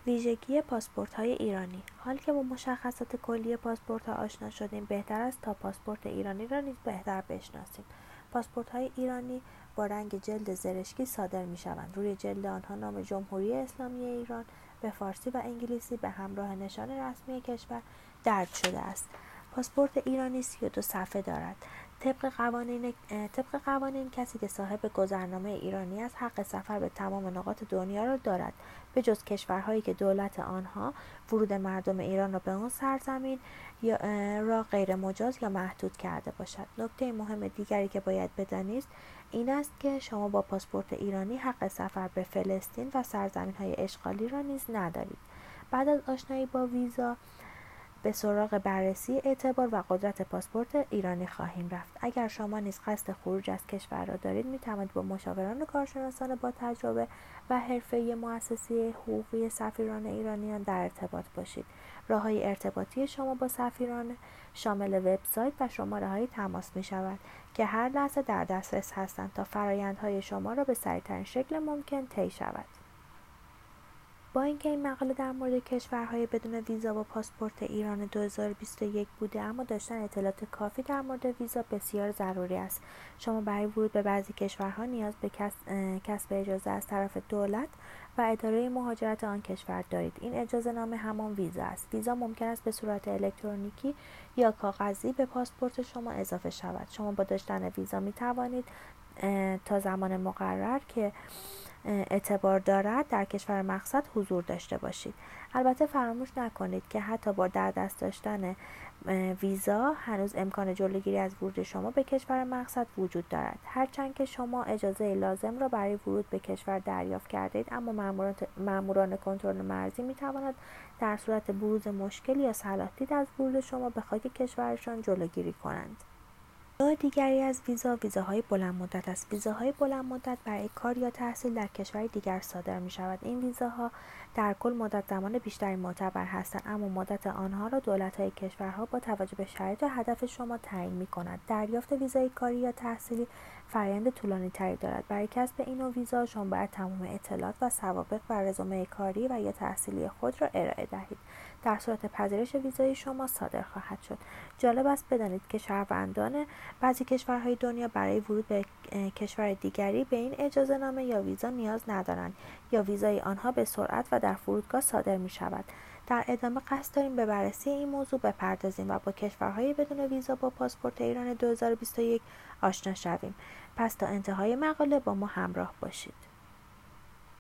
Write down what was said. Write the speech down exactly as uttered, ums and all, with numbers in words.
ویژگی پاسپورت‌های ایرانی. حال که با مشخصات کلی پاسپورت‌ها آشنا شدیم، بهتر است تا پاسپورت ایرانی را نیز بهتر بشناسیم. پاسپورت‌های ایرانی با رنگ جلد زرشکی صادر می‌شوند. روی جلد آنها نام جمهوری اسلامی ایران به فارسی و انگلیسی به همراه نشان رسمی کشور درج شده است. پاسپورت ایرانی سی و دو صفحه دارد. طبق قوانین طبق قوانین کسی که صاحب گذرنامه ایرانی است حق سفر به تمام نقاط دنیا را دارد، به جز کشورهایی که دولت آنها ورود مردم ایران را به آن سرزمین یا را غیر مجاز یا محدود کرده باشد. نکته مهم دیگری که باید بدانید این است که شما با پاسپورت ایرانی حق سفر به فلسطین و سرزمین‌های اشغالی را نیز ندارید. بعد از آشنایی با ویزا به سراغ بررسی اعتبار و قدرت پاسپورت ایرانی خواهیم رفت. اگر شما نیز قصد خروج از کشور را دارید، می توانید با مشاوران کارشناسان با تجربه و حرفه‌ای مؤسسه حقوقی سفیران ایرانیان در ارتباط باشید. راه‌های ارتباطی شما با سفیران شامل وبسایت و شماره‌های تماس می شود که هر لحظه در دسترس هستند تا فرآیندهای شما را به سریع‌ترین شکل ممکن طی شود. با اینکه این مقاله در مورد کشورهای بدون ویزا با پاسپورت ایران دو هزار و بیست و یک بوده، اما داشتن اطلاعات کافی در مورد ویزا بسیار ضروری است. شما برای ورود به بعضی کشورها نیاز به کسب اجازه از طرف دولت و اداره مهاجرت آن کشور دارید. این اجازه نامه همان ویزا است. ویزا ممکن است به صورت الکترونیکی یا کاغذی به پاسپورت شما اضافه شود. شما با داشتن ویزا می توانید تا زمان مقرر که اعتبار دارد در کشور مقصد حضور داشته باشید. البته فراموش نکنید که حتی با در دست داشتن ویزا هنوز امکان جلوگیری از ورود شما به کشور مقصد وجود دارد. هرچند که شما اجازه لازم را برای ورود به کشور دریافت کردید، اما ماموران کنترل مرزی می توانند در صورت بروز مشکلی یا صلاح دید از ورود شما به خاک کشورشان جلوگیری کنند. نوع دیگری از ویزا ویزاهای بلند مدت است. ویزاهای بلند مدت برای کار یا تحصیل در کشور دیگر صادر می شود. این ویزاها در کل مدت زمان بیشتری معتبر هستند، اما مدت آنها را دولت‌های کشورها با توجه به شرایط و هدف شما تعیین می کنند. دریافت ویزای کاری یا تحصیلی فرآیند طولانی تری دارد. برای کسب این نوع ویزا شما باید تمام اطلاعات و سوابق و رزومه کاری و یا تحصیلی خود را ارائه دهید. در صورت پذیرش ویزای شما صادر خواهد شد. جالب است بدانید که شهروندان بعضی کشورهای دنیا برای ورود به کشور دیگری به این اجازه نامه یا ویزا نیاز ندارند یا ویزای آنها به سرعت و در فرودگاه صادر می شود. در ادامه قصد داریم به بررسی این موضوع بپردازیم و با کشورهای بدون ویزا با پاسپورت ایران دو هزار و بیست و یک آشنا شویم. پس تا انتهای مقاله با ما همراه باشید.